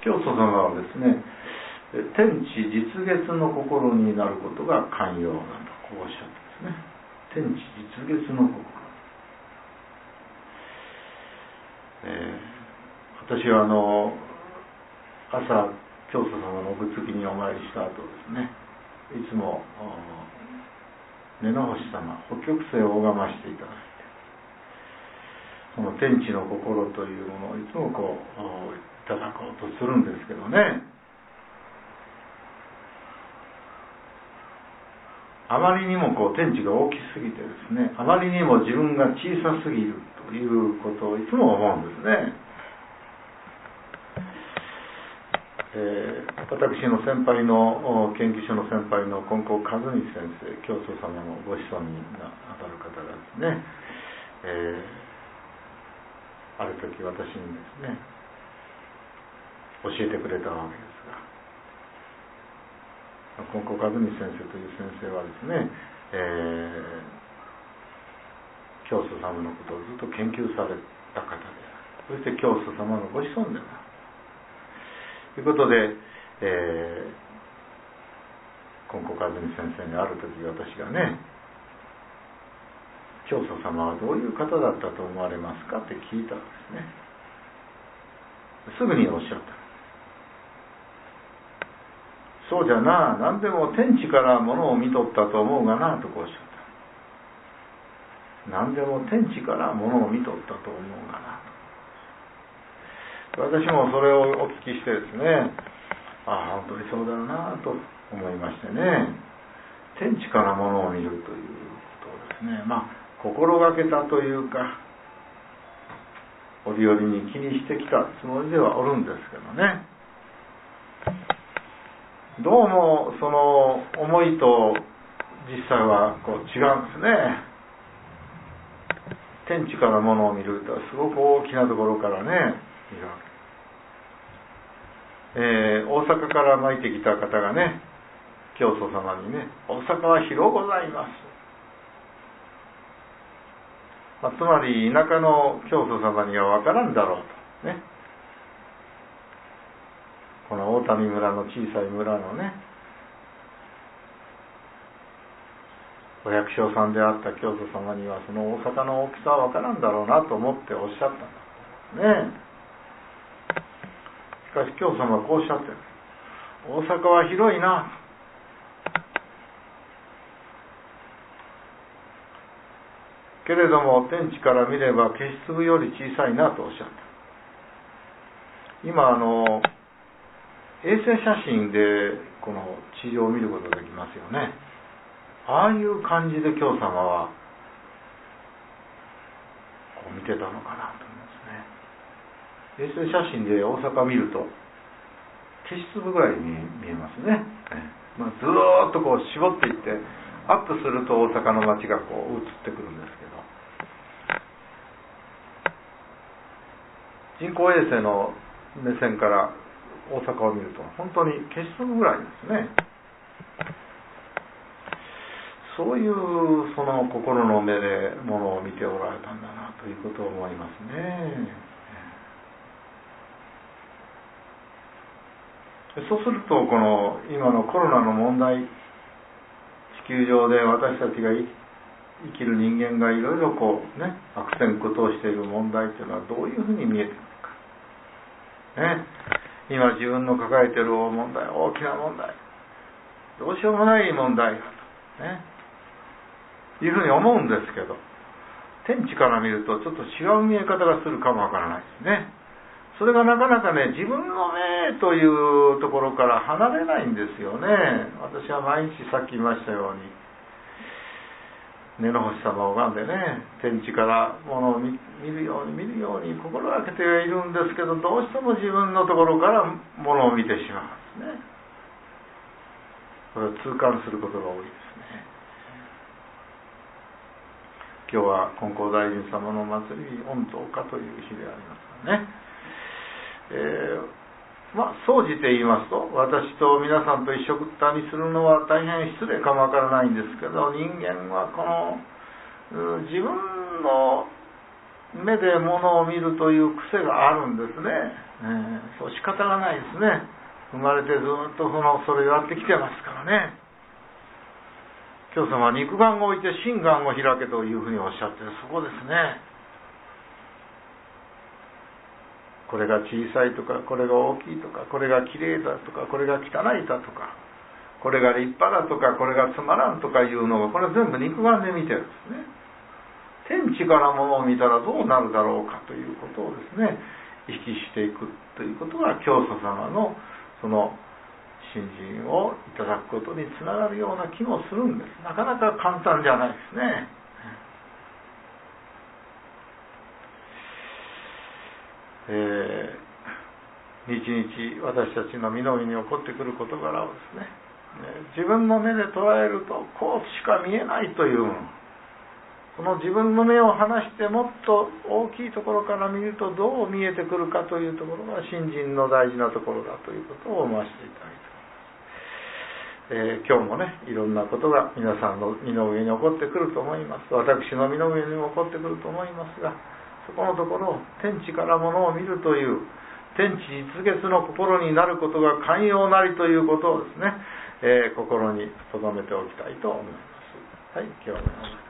教祖様はですね、天地実月の心になることが寛容なんだ、こうおっしゃってですね。天地実月の心。私は朝教祖様のお仏儀にお参りした後ですね、いつも根の星様北極星を拝ましていただいて、その天地の心というものをいつもこういただこうとするんですけどね、あまりにもこう天地が大きすぎてですね、あまりにも自分が小さすぎるということをいつも思うんですね。私の先輩の研究所の先輩の金光和道先生、教祖様のご子孫にあたる方がですね、ある時私にですね教えてくれたわけですが、金光和道先生という先生はですね、教祖様のことをずっと研究された方である、そして教祖様のご子孫であるということで、金光和道先生にある時私がね、教祖様はどういう方だったと思われますかって聞いたんですね。すぐにおっしゃった。そうじゃな、何でも天地からものを見とったと思うがなとこうおっしゃった。何でも天地からものを見とったと思うがなと。私もそれをお聞きしてですね、ああ本当にそうだよなと思いましてね、天地からものを見るということをですね、心がけたというか、折々に気にしてきたつもりではおるんですけどね、どうもその思いと実際はこう違うんですね。天地からものを見るとすごく大きなところからね見るわけ。大阪から参ってきた方がね、教祖様にね、大阪は広ございます、つまり田舎の教祖様には分からんだろうとね、この大谷村の小さい村のねお百姓さんであった教祖様にはその大阪の大きさは分からんだろうなと思っておっしゃったんだね。しかし教祖様はこうおっしゃってる。大阪は広いな、けれども天地から見れば消し粒より小さいなとおっしゃった。今衛星写真でこの地上を見ることができますよね。ああいう感じで教様はこう見てたのかなと思いますね。衛星写真で大阪見ると消し粒ぐらいに見えますね。ずーっとこう絞っていってアップすると大阪の街がこう映ってくるんですけど、人工衛星の目線から大阪を見ると本当に消し粒ぐらいですね。そういうその心の目でものを見ておられたんだなということを思いますね。そうするとこの今のコロナの問題、地球上で私たちが生きる人間がいろいろこうね悪戦苦闘している問題というのはどういうふうに見えてくるかね。今自分の抱えている問題、大きな問題、どうしようもない問題だとねいうふうに思うんですけど、天地から見るとちょっと違う見え方がするかもわからないですね。それがなかなかね、自分の目というところから離れないんですよね。私は毎日さっき言いましたように根の星様を拝んでね、天地からものを見るように心がけているんですけど、どうしても自分のところからものを見てしまうんですね。それを痛感することが多いですね。今日は金光大臣様の祭り御灯火という日でありますからね、総じて言いますと、私と皆さんと一緒くたにするのは大変失礼かもわからないんですけど、人間はこの自分の目で物を見るという癖があるんですね。そう仕方がないですね。生まれてずっとそれをやってきてますからね。教祖様は肉眼を置いて心眼を開けというふうにおっしゃってる、そこですね。これが小さいとか、これが大きいとか、これがきれいだとか、これが汚いだとか、これが立派だとか、これがつまらんとかいうのが、これは全部肉眼で見てるんですね。天地からものを見たらどうなるだろうかということをですね、意識していくということが教祖様のその信心をいただくことにつながるような気もするんです。なかなか簡単じゃないですね。日々私たちの身の上に起こってくる事柄をですね、自分の目で捉えるとこうしか見えないという、この自分の目を離してもっと大きいところから見るとどう見えてくるかというところが信心の大事なところだということを思わせていただきたいと思います。今日もね、いろんなことが皆さんの身の上に起こってくると思います。私の身の上にも起こってくると思いますが、そこのところを天地からものを見るという天地実月の心になることが寛容なりということをですね、心に留めておきたいと思います。はい、今日は